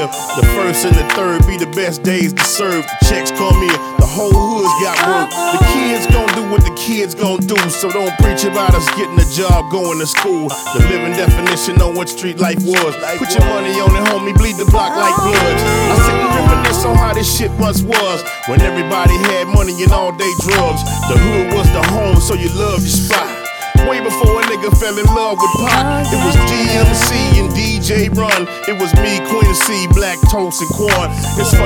The first and the third be the best days to serve. The checks come in, the whole hood's got work. The kids gon' do what the kids gon' do, so don't preach about us getting a job, going to school. The living definition on what street life was. Put your money on it, homie, bleed the block like bloods. I sit and reminisce on how this shit once was, when everybody had money and all day drugs. The hood was the home, so you loved your spot. Way before a nigga fell in love with Pac. It was DMC and DJ Run. It was me, Queen C, Black Toast and Quan. It's funny